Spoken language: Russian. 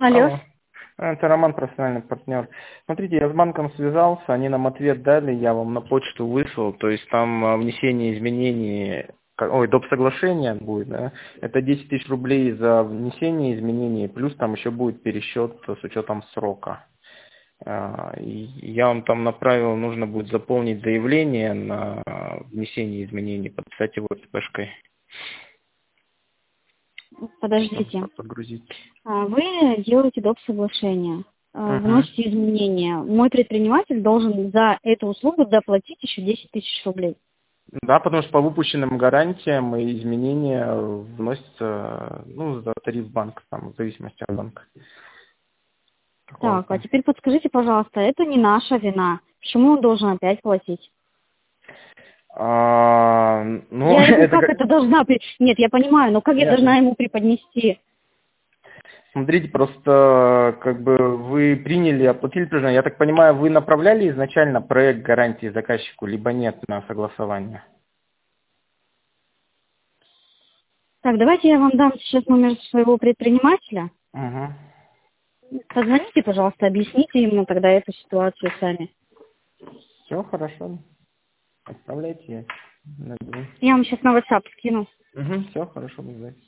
Алло. Алло. Это Роман, профессиональный партнер. Смотрите, я с банком связался, они нам ответ дали, я вам на почту выслал, то есть там внесение изменений, доп. Соглашения будет, да, это 10 тысяч рублей за внесение изменений, плюс там еще будет пересчет с учетом срока. И я вам там направил, нужно будет заполнить заявление на внесение изменений, подписать его ЦПшкой. Подождите. Подгрузить. Вы делаете доп. Соглашение, Угу. вносите изменения. Мой предприниматель должен за эту услугу доплатить еще 10 тысяч рублей. Да, потому что по выпущенным гарантиям и изменения вносятся, за тариф банка, там, в зависимости от банка. Так, а теперь подскажите, пожалуйста, это не наша вина. Почему он должен опять платить? Я ему как это должна... Нет, я понимаю, но как я должна ему преподнести? Смотрите, просто вы приняли, оплатили предложение. Я так понимаю, вы направляли изначально проект гарантии заказчику, либо нет на согласование? Так, давайте я вам дам сейчас номер своего предпринимателя. Угу. Позвоните, пожалуйста, объясните ему тогда эту ситуацию сами. Все хорошо. Отправляйте. Я вам сейчас на WhatsApp скину. Угу, все хорошо, буду ждать.